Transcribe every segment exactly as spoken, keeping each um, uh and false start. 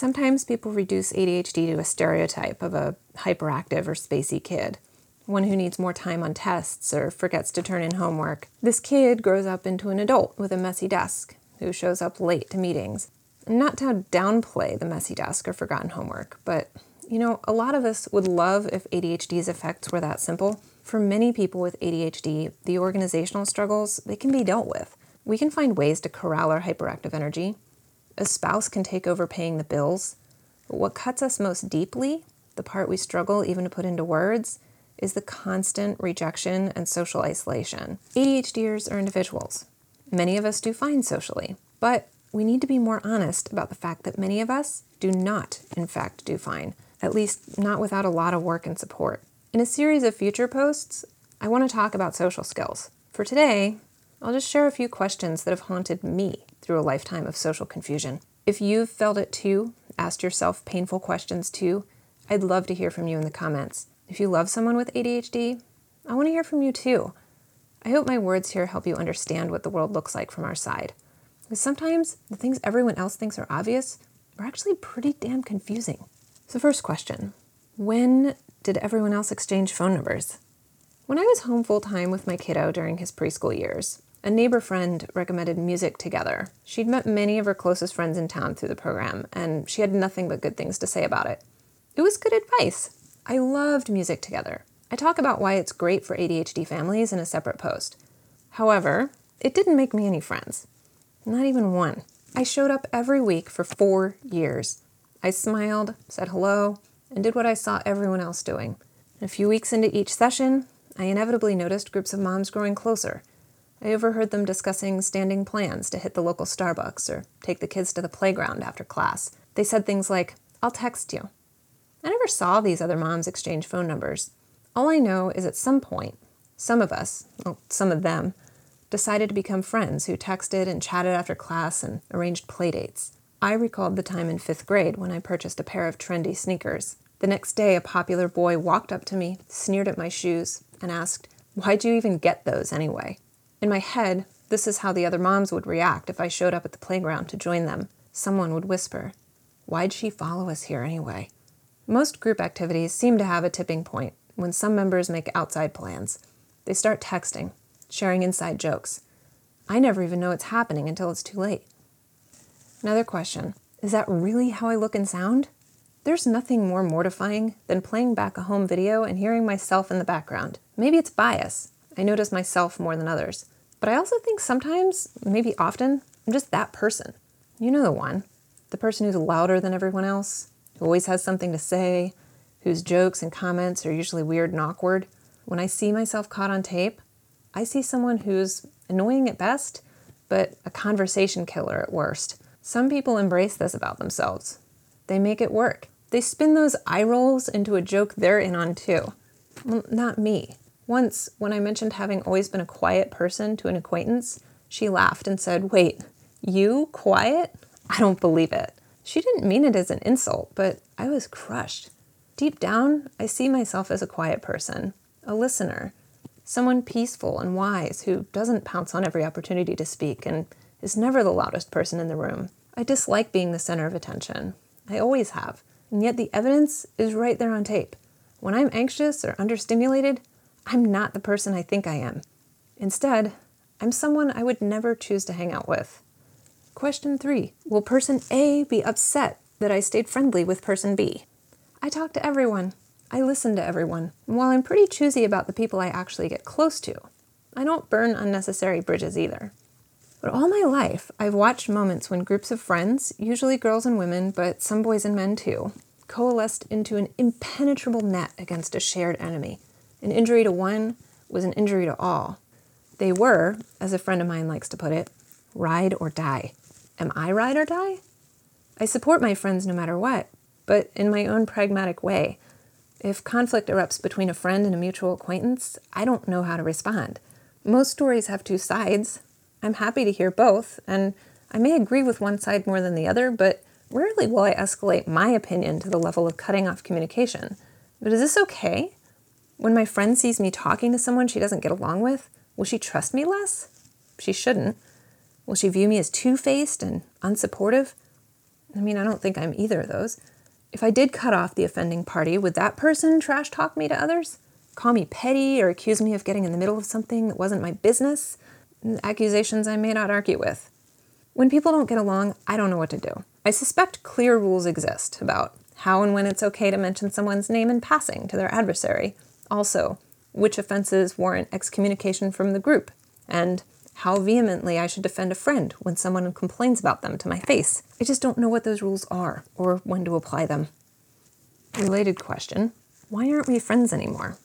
Sometimes people reduce A D H D to a stereotype of a hyperactive or spacey kid, one who needs more time on tests or forgets to turn in homework. This kid grows up into an adult with a messy desk who shows up late to meetings. Not to downplay the messy desk or forgotten homework, but, you know, a lot of us would love if A D H D's effects were that simple. For many people with A D H D, the organizational struggles, they can be dealt with. We can find ways to corral our hyperactive energy. A spouse can take over paying the bills. But what cuts us most deeply, the part we struggle even to put into words, is the constant rejection and social isolation. ADHDers are individuals. Many of us do fine socially, but we need to be more honest about the fact that many of us do not, in fact, do fine, at least not without a lot of work and support. In a series of future posts, I want to talk about social skills. For today, I'll just share a few questions that have haunted me through a lifetime of social confusion. If you've felt it too, asked yourself painful questions too, I'd love to hear from you in the comments. If you love someone with A D H D, I want to hear from you too. I hope my words here help you understand what the world looks like from our side. Because sometimes the things everyone else thinks are obvious are actually pretty damn confusing. So first question, when did everyone else exchange phone numbers? When I was home full-time with my kiddo during his preschool years, a neighbor friend recommended Music Together. She'd met many of her closest friends in town through the program, and she had nothing but good things to say about it. It was good advice. I loved Music Together. I talk about why it's great for A D H D families in a separate post. However, it didn't make me any friends. Not even one. I showed up every week for four years. I smiled, said hello, and did what I saw everyone else doing. A few weeks into each session, I inevitably noticed groups of moms growing closer. I overheard them discussing standing plans to hit the local Starbucks or take the kids to the playground after class. They said things like, "I'll text you." I never saw these other moms exchange phone numbers. All I know is at some point, some of us, well, some of them, decided to become friends who texted and chatted after class and arranged playdates. I recalled the time in fifth grade when I purchased a pair of trendy sneakers. The next day, a popular boy walked up to me, sneered at my shoes, and asked, "Why'd you even get those anyway?" In my head, this is how the other moms would react if I showed up at the playground to join them. Someone would whisper, "Why'd she follow us here anyway?" Most group activities seem to have a tipping point when some members make outside plans. They start texting, sharing inside jokes. I never even know it's happening until it's too late. Another question, is that really how I look and sound? There's nothing more mortifying than playing back a home video and hearing myself in the background. Maybe it's bias. I notice myself more than others. But I also think sometimes, maybe often, I'm just that person. You know the one. The person who's louder than everyone else, who always has something to say, whose jokes and comments are usually weird and awkward. When I see myself caught on tape, I see someone who's annoying at best, but a conversation killer at worst. Some people embrace this about themselves. They make it work. They spin those eye rolls into a joke they're in on too. Well, not me. Once, when I mentioned having always been a quiet person to an acquaintance, she laughed and said, "Wait, you quiet? I don't believe it." She didn't mean it as an insult, but I was crushed. Deep down, I see myself as a quiet person, a listener, someone peaceful and wise who doesn't pounce on every opportunity to speak and is never the loudest person in the room. I dislike being the center of attention. I always have, and yet the evidence is right there on tape. When I'm anxious or understimulated, I'm not the person I think I am. Instead, I'm someone I would never choose to hang out with. Question three, will person A be upset that I stayed friendly with person B? I talk to everyone. I listen to everyone. And while I'm pretty choosy about the people I actually get close to, I don't burn unnecessary bridges either. But all my life, I've watched moments when groups of friends, usually girls and women, but some boys and men too, coalesced into an impenetrable net against a shared enemy. An injury to one was an injury to all. They were, as a friend of mine likes to put it, ride or die. Am I ride or die? I support my friends no matter what, but in my own pragmatic way. If conflict erupts between a friend and a mutual acquaintance, I don't know how to respond. Most stories have two sides. I'm happy to hear both, and I may agree with one side more than the other, but rarely will I escalate my opinion to the level of cutting off communication. But is this okay? When my friend sees me talking to someone she doesn't get along with, will she trust me less? She shouldn't. Will she view me as two-faced and unsupportive? I mean, I don't think I'm either of those. If I did cut off the offending party, would that person trash talk me to others? Call me petty or accuse me of getting in the middle of something that wasn't my business? Accusations I may not argue with. When people don't get along, I don't know what to do. I suspect clear rules exist about how and when it's okay to mention someone's name in passing to their adversary. Also, which offenses warrant excommunication from the group, and how vehemently I should defend a friend when someone complains about them to my face. I just don't know what those rules are or when to apply them. Related question, why aren't we friends anymore?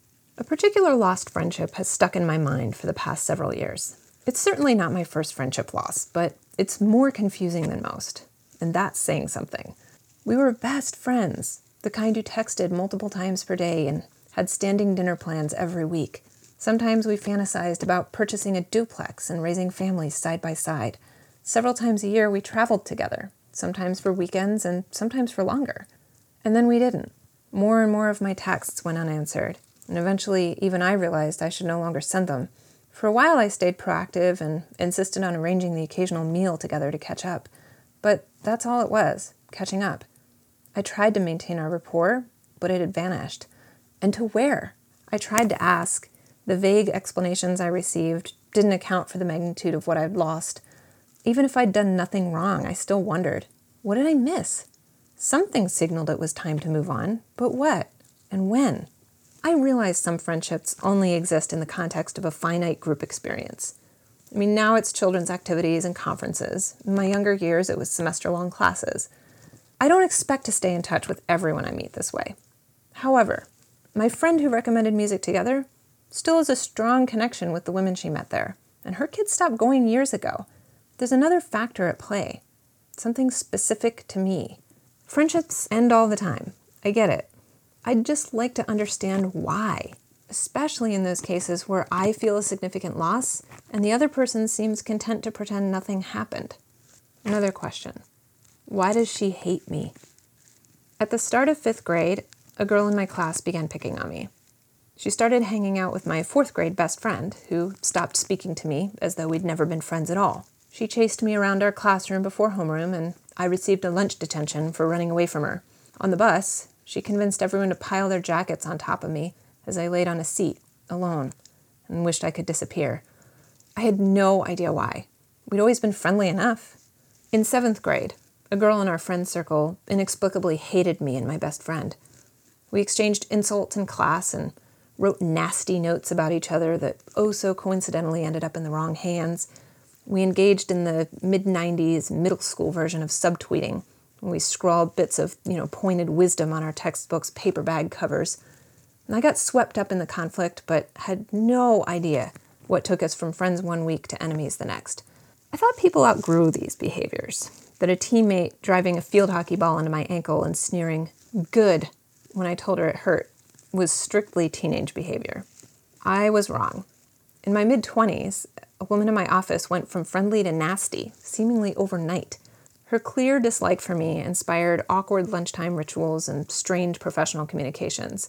A particular lost friendship has stuck in my mind for the past several years. It's certainly not my first friendship loss, but it's more confusing than most, and that's saying something. We were best friends, the kind who texted multiple times per day and had standing dinner plans every week. Sometimes we fantasized about purchasing a duplex and raising families side by side. Several times a year we traveled together, sometimes for weekends and sometimes for longer. And then we didn't. More and more of my texts went unanswered, and eventually even I realized I should no longer send them. For a while I stayed proactive and insisted on arranging the occasional meal together to catch up. But that's all it was, catching up. I tried to maintain our rapport, but it had vanished. And to where? I tried to ask. The vague explanations I received didn't account for the magnitude of what I'd lost. Even if I'd done nothing wrong, I still wondered, what did I miss? Something signaled it was time to move on, but what? And when? I realize some friendships only exist in the context of a finite group experience. I mean, now it's children's activities and conferences. In my younger years, it was semester-long classes. I don't expect to stay in touch with everyone I meet this way. However, my friend who recommended music together still has a strong connection with the women she met there, and her kids stopped going years ago. There's another factor at play, something specific to me. Friendships end all the time. I get it. I'd just like to understand why, especially in those cases where I feel a significant loss and the other person seems content to pretend nothing happened. Another question. Why does she hate me? At the start of fifth grade, a girl in my class began picking on me. She started hanging out with my fourth grade best friend, who stopped speaking to me as though we'd never been friends at all. She chased me around our classroom before homeroom, and I received a lunch detention for running away from her. On the bus, she convinced everyone to pile their jackets on top of me as I laid on a seat, alone, and wished I could disappear. I had no idea why. We'd always been friendly enough. In seventh grade, a girl in our friend circle inexplicably hated me and my best friend. We exchanged insults in class and wrote nasty notes about each other that oh so coincidentally ended up in the wrong hands. We engaged in the mid nineties middle school version of subtweeting. We scrawled bits of, you know, pointed wisdom on our textbooks' paper bag covers. And I got swept up in the conflict, but had no idea what took us from friends one week to enemies the next. I thought people outgrew these behaviors, that a teammate driving a field hockey ball into my ankle and sneering, "good," when I told her it hurt, was strictly teenage behavior. I was wrong. In my mid-twenties, a woman in my office went from friendly to nasty, seemingly overnight. Her clear dislike for me inspired awkward lunchtime rituals and strange professional communications.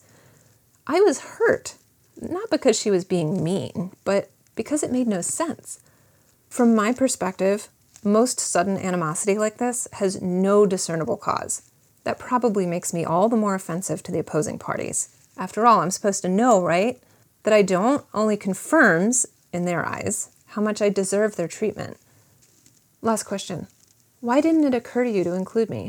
I was hurt, not because she was being mean, but because it made no sense. From my perspective, most sudden animosity like this has no discernible cause. That probably makes me all the more offensive to the opposing parties. After all, I'm supposed to know, right? That I don't only confirms, in their eyes, how much I deserve their treatment. Last question. Why didn't it occur to you to include me?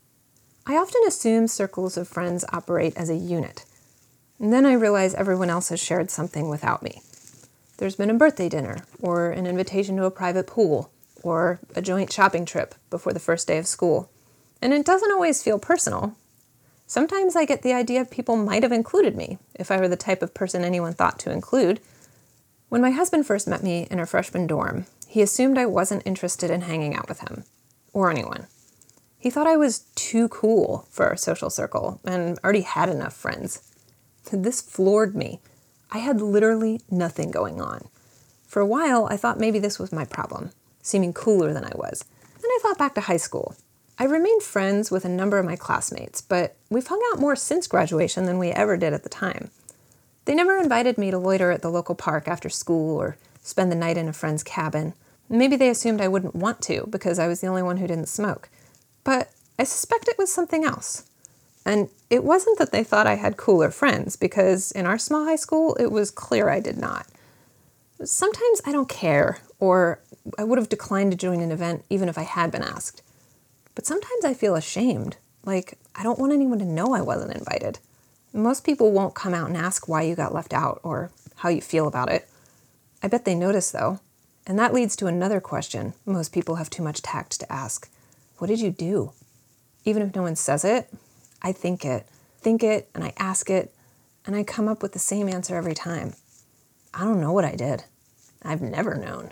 I often assume circles of friends operate as a unit. And then I realize everyone else has shared something without me. There's been a birthday dinner, or an invitation to a private pool, or a joint shopping trip before the first day of school. And it doesn't always feel personal. Sometimes I get the idea people might have included me, if I were the type of person anyone thought to include. When my husband first met me in our freshman dorm, he assumed I wasn't interested in hanging out with him, or anyone. He thought I was too cool for our social circle, and already had enough friends. This floored me. I had literally nothing going on. For a while, I thought maybe this was my problem, seeming cooler than I was. Then I thought back to high school. I remained friends with a number of my classmates, but we've hung out more since graduation than we ever did at the time. They never invited me to loiter at the local park after school or spend the night in a friend's cabin. Maybe they assumed I wouldn't want to because I was the only one who didn't smoke. but I suspect it was something else. And it wasn't that they thought I had cooler friends, because in our small high school, it was clear I did not. Sometimes I don't care, or I would have declined to join an event even if I had been asked. But sometimes I feel ashamed, like I don't want anyone to know I wasn't invited. Most people won't come out and ask why you got left out or how you feel about it. I bet they notice, though. And that leads to another question most people have too much tact to ask. What did you do? Even if no one says it, I think it, think it, and I ask it, and I come up with the same answer every time. I don't know what I did. I've never known.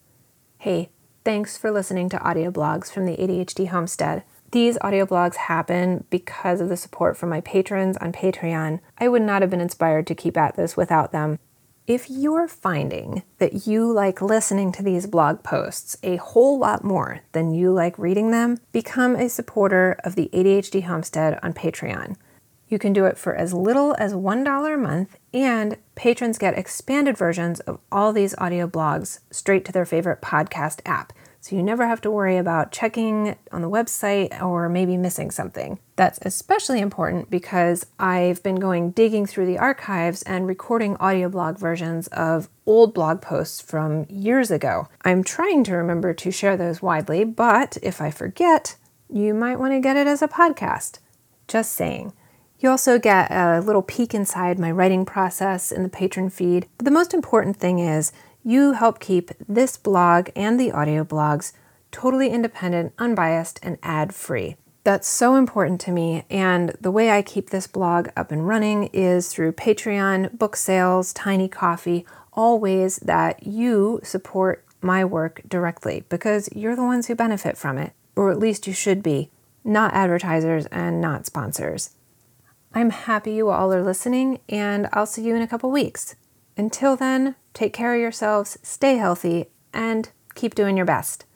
Hey, thanks for listening to audio blogs from the A D H D Homestead. These audio blogs happen because of the support from my patrons on Patreon. I would not have been inspired to keep at this without them. If you're finding that you like listening to these blog posts a whole lot more than you like reading them, become a supporter of the A D H D Homestead on Patreon. You can do it for as little as one dollar a month, and patrons get expanded versions of all these audio blogs straight to their favorite podcast app. So you never have to worry about checking on the website or maybe missing something. That's especially important because I've been going digging through the archives and recording audio blog versions of old blog posts from years ago. I'm trying to remember to share those widely, but if I forget, you might want to get it as a podcast. Just saying. You also get a little peek inside my writing process in the patron feed. But the most important thing is you help keep this blog and the audio blogs totally independent, unbiased, and ad-free. That's so important to me, and the way I keep this blog up and running is through Patreon, book sales, Tiny Coffee, all ways that you support my work directly because you're the ones who benefit from it, or at least you should be, not advertisers and not sponsors. I'm happy you all are listening, and I'll see you in a couple weeks. Until then, take care of yourselves, stay healthy, and keep doing your best.